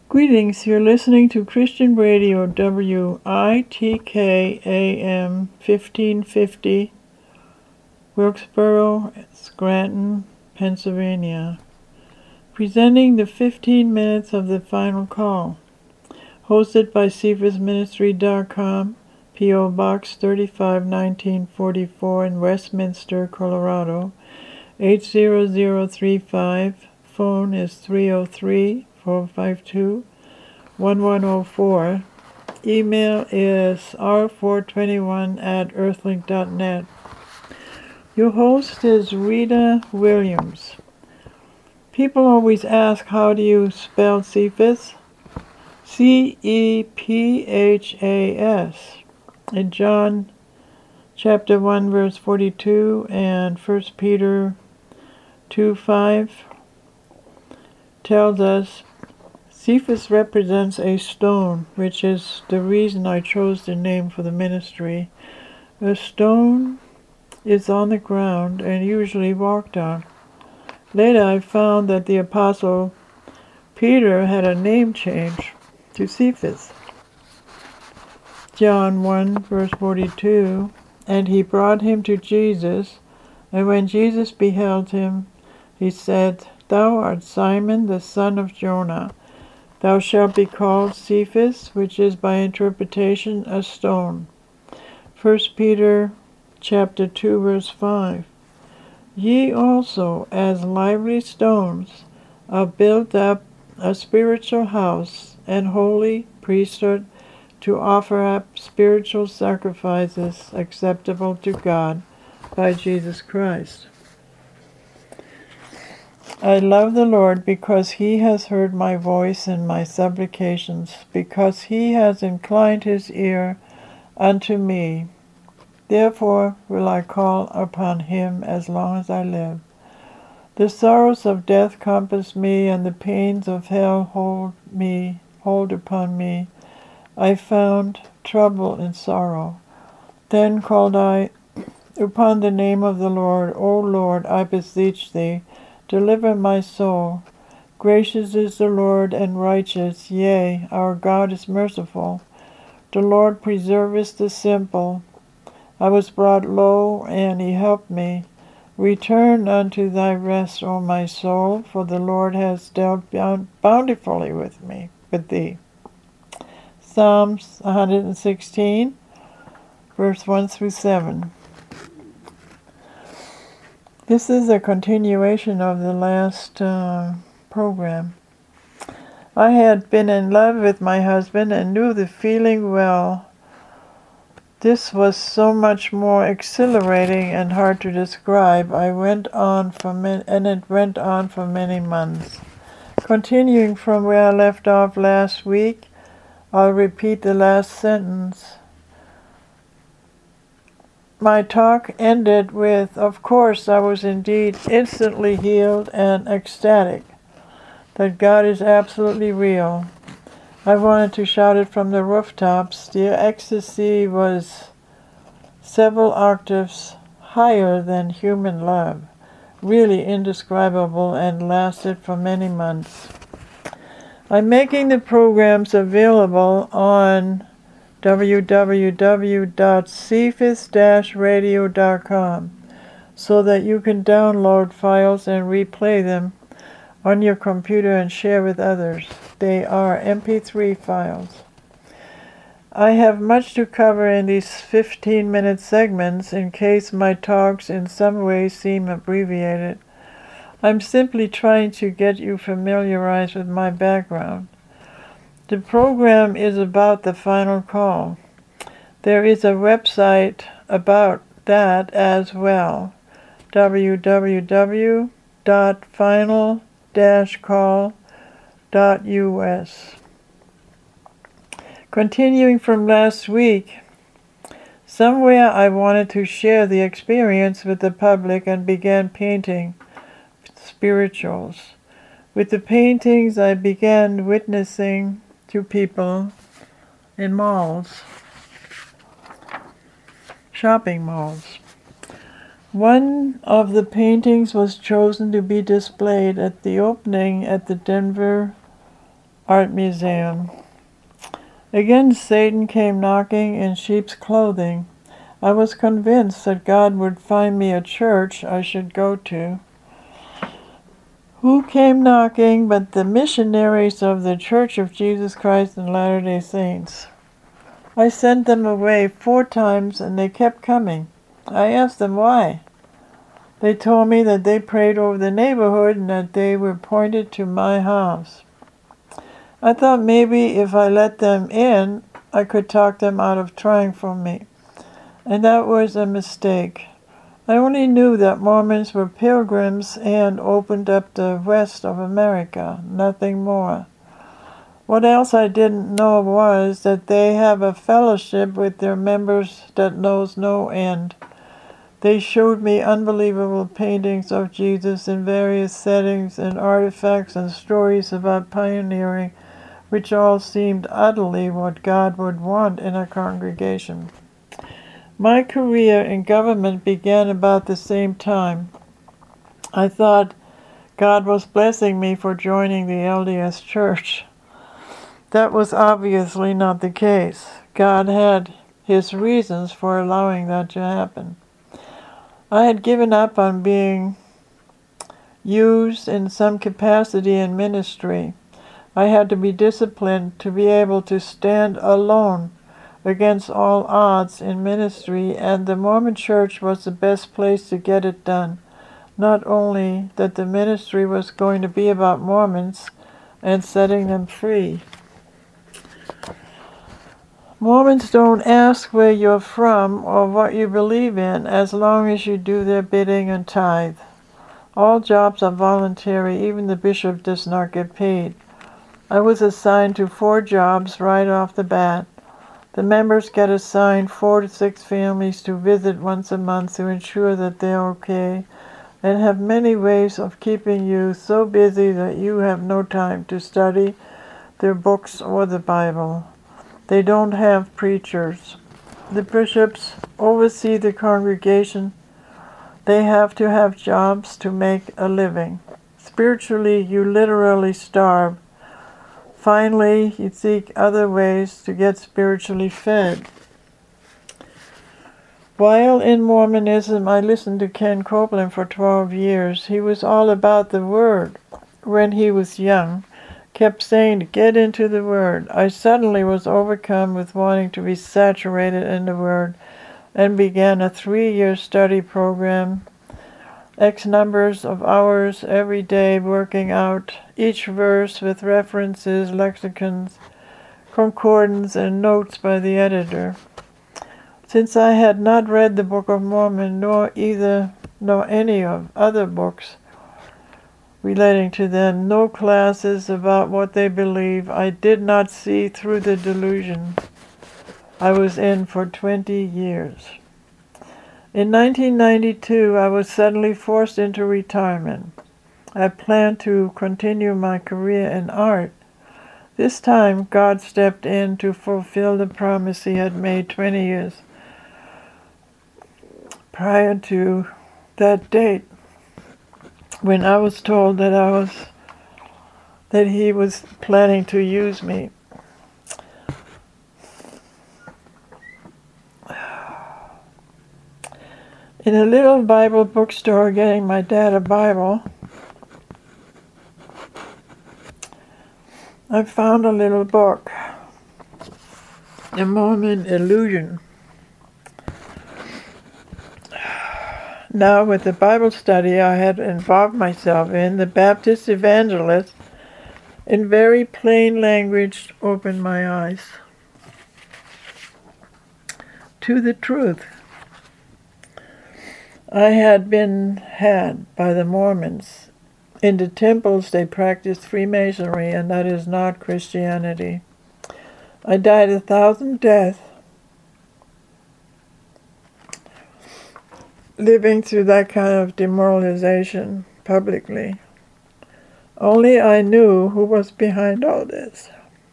Greetings, you're listening to Christian Radio WITK AM 1550, Wilkesboro, Scranton, Pennsylvania. Presenting the 15 minutes of the final call. Hosted by CephasMinistry.com, P.O. Box 35, 1944 in Westminster, Colorado, 80035. Phone is 303-452-1104. Email is r421@earthlink.net. Your host is Rita Williams. People always ask, how do you spell Cephas? C-E-P-H-A-S. In John chapter 1 verse 42 and 1 Peter 2:5 tells us Cephas represents a stone, which is the reason I chose the name for the ministry. A stone is on the ground and usually walked on. Later I found that the apostle Peter had a name change to Cephas. John 1 verse 42, and he brought him to Jesus, and when Jesus beheld him, he said, Thou art Simon, the son of Jonah. Thou shalt be called Cephas, which is by interpretation a stone. 1 Peter chapter 2 verse 5. Ye also, as lively stones, are built up a spiritual house and holy priesthood to offer up spiritual sacrifices acceptable to God by Jesus Christ. I love the Lord because he has heard my voice and my supplications, because he has inclined his ear unto me. Therefore will I call upon him as long as I live. The sorrows of death compass me, and the pains of hell hold upon me. I found trouble and sorrow. Then called I upon the name of the Lord. O Lord, I beseech thee, deliver my soul. Gracious is the Lord and righteous, yea, our God is merciful. The Lord preserveth the simple. I was brought low, and he helped me. Return unto thy rest, O my soul, for the Lord has dealt bountifully with thee. Psalms 116, verse 1 through 7. This is a continuation of the last program. I had been in love with my husband and knew the feeling well. This was so much more exhilarating and hard to describe. It went on for many months. Continuing from where I left off last week, I'll repeat the last sentence. My talk ended with, of course, I was indeed instantly healed and ecstatic that God is absolutely real. I wanted to shout it from the rooftops. The ecstasy was several octaves higher than human love, really indescribable, and lasted for many months. I'm making the programs available on www.cephas-radio.com so that you can download files and replay them on your computer and share with others. They are MP3 files. I have much to cover in these 15-minute segments in case my talks in some way seem abbreviated. I'm simply trying to get you familiarized with my background. The program is about the final call. There is a website about that as well, www.final-call.us. Continuing from last week, somewhere I wanted to share the experience with the public and began painting spirituals. With the paintings, I began witnessing to people in malls, shopping malls. One of the paintings was chosen to be displayed at the opening at the Denver Art Museum. Again Satan came knocking in sheep's clothing. I was convinced that God would find me a church I should go to. Who came knocking but the missionaries of the Church of Jesus Christ and Latter-day Saints? I sent them away 4 times and they kept coming. I asked them why. They told me that they prayed over the neighborhood and that they were pointed to my house. I thought maybe if I let them in, I could talk them out of trying for me. And that was a mistake. I only knew that Mormons were pilgrims and opened up the west of America, nothing more. What else I didn't know was that they have a fellowship with their members that knows no end. They showed me unbelievable paintings of Jesus in various settings and artifacts and stories about pioneering, which all seemed utterly what God would want in a congregation. My career in government began about the same time. I thought God was blessing me for joining the LDS Church. That was obviously not the case. God had his reasons for allowing that to happen. I had given up on being used in some capacity in ministry. I had to be disciplined to be able to stand alone against all odds in ministry, and the Mormon Church was the best place to get it done. Not only that the ministry was going to be about Mormons and setting them free. Mormons don't ask where you're from or what you believe in as long as you do their bidding and tithe. All jobs are voluntary, even the bishop does not get paid. I was assigned to 4 jobs right off the bat. The members get assigned 4 to 6 families to visit once a month to ensure that they're okay, and have many ways of keeping you so busy that you have no time to study their books or the Bible. They don't have preachers. The bishops oversee the congregation. They have to have jobs to make a living. Spiritually, you literally starve. Finally, you seek other ways to get spiritually fed. While in Mormonism, I listened to Ken Copeland for 12 years. He was all about the Word when he was young. Kept saying, get into the Word. I suddenly was overcome with wanting to be saturated in the Word and began a 3-year study program. X numbers of hours every day working out each verse with references, lexicons, concordance, and notes by the editor. Since I had not read the Book of Mormon nor any of other books relating to them, no classes about what they believe, I did not see through the delusion I was in for 20 years. In 1992, I was suddenly forced into retirement. I planned to continue my career in art. This time, God stepped in to fulfill the promise he had made 20 years prior to that date, when I was told that he was planning to use me. In a little Bible bookstore, getting my dad a Bible, I found a little book, A Mormon Illusion. Now, with the Bible study I had involved myself in, the Baptist evangelist, in very plain language, opened my eyes to the truth. I had been had by the Mormons. In the temples they practiced Freemasonry, and that is not Christianity. I died 1,000 deaths living through that kind of demoralization publicly. Only I knew who was behind all this.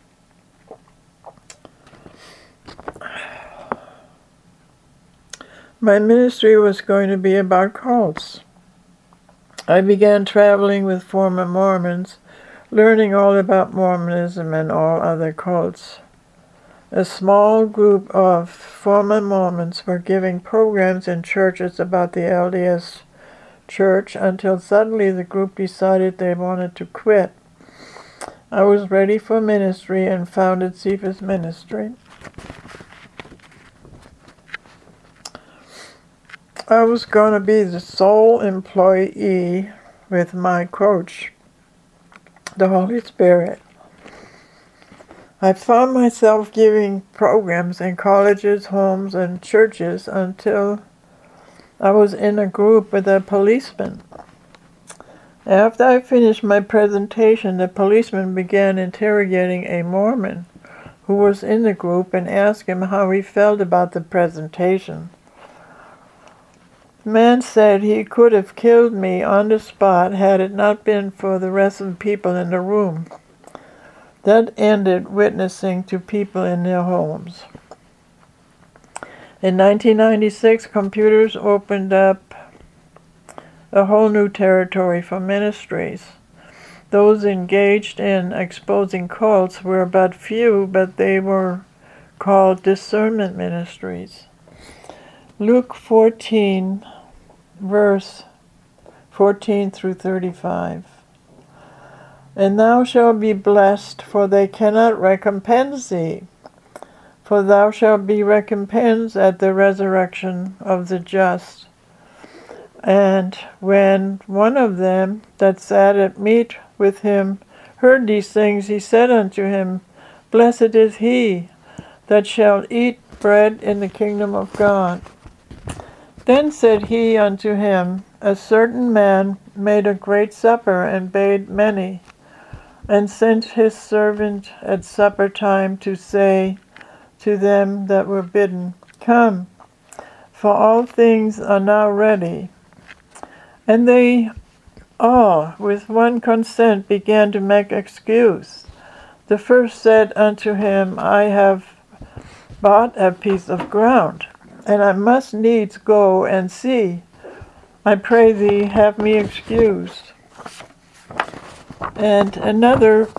My ministry was going to be about cults. I began traveling with former Mormons, learning all about Mormonism and all other cults. A small group of former Mormons were giving programs in churches about the LDS Church until suddenly the group decided they wanted to quit. I was ready for ministry and founded Cephas Ministry. I was going to be the sole employee with my coach, the Holy Spirit. I found myself giving programs in colleges, homes, and churches until I was in a group with a policeman. After I finished my presentation, the policeman began interrogating a Mormon who was in the group and asked him how he felt about the presentation. The man said he could have killed me on the spot had it not been for the rest of the people in the room. That ended witnessing to people in their homes. In 1996, computers opened up a whole new territory for ministries. Those engaged in exposing cults were but few, but they were called discernment ministries. Luke 14, verse 14 through 35. And thou shalt be blessed, for they cannot recompense thee. For thou shalt be recompensed at the resurrection of the just. And when one of them that sat at meat with him heard these things, he said unto him, Blessed is he that shall eat bread in the kingdom of God. Then said he unto him, A certain man made a great supper, and bade many, and sent his servant at supper time to say to them that were bidden, Come, for all things are now ready. And they all, with one consent, began to make excuse. The first said unto him, I have bought a piece of ground, and I must needs go and see. I pray thee, have me excused. And another,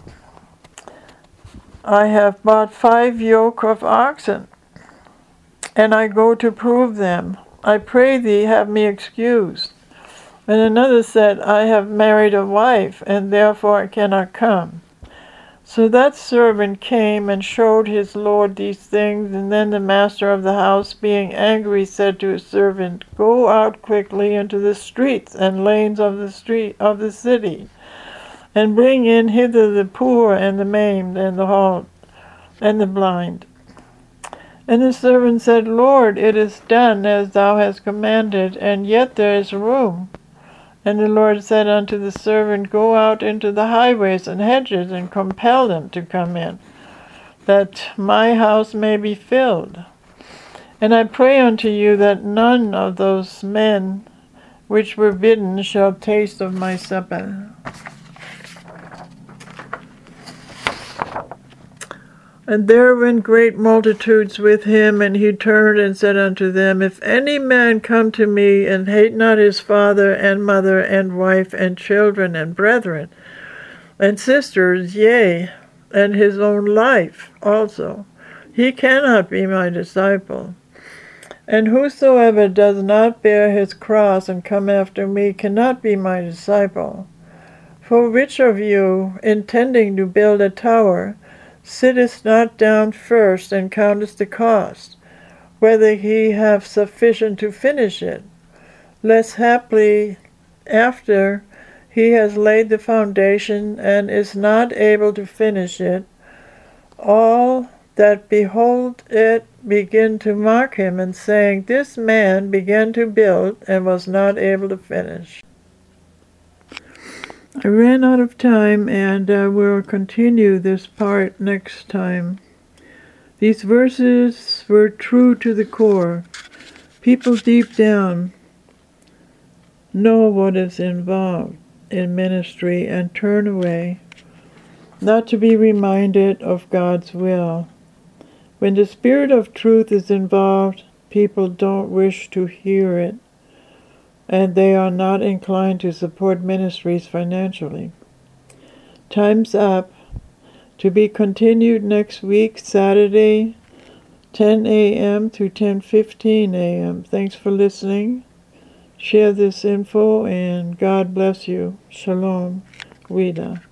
I have bought 5 yoke of oxen, and I go to prove them. I pray thee, have me excused. And another said, I have married a wife, and therefore I cannot come. So that servant came and showed his lord these things, and then the master of the house, being angry, said to his servant, Go out quickly into the streets and lanes of the city, and bring in hither the poor and the maimed and the halt and the blind. And the servant said, Lord, it is done as thou hast commanded, and yet there is room. And the Lord said unto the servant, Go out into the highways and hedges, and compel them to come in, that my house may be filled. And I pray unto you that none of those men which were bidden shall taste of my supper. And there went great multitudes with him, and he turned and said unto them, If any man come to me, and hate not his father and mother and wife and children and brethren and sisters, yea, and his own life also, he cannot be my disciple. And whosoever does not bear his cross and come after me cannot be my disciple. For which of you, intending to build a tower, sittest not down first and countest the cost, whether he have sufficient to finish it, lest haply after he has laid the foundation and is not able to finish it, all that behold it begin to mock him, and saying, This man began to build and was not able to finish. I ran out of time, and we'll continue this part next time. These verses were true to the core. People deep down know what is involved in ministry and turn away, not to be reminded of God's will. When the Spirit of truth is involved, people don't wish to hear it, and they are not inclined to support ministries financially. Time's up. To be continued next week, Saturday, 10 a.m. to 10:15 a.m. Thanks for listening. Share this info and God bless you. Shalom. Wida.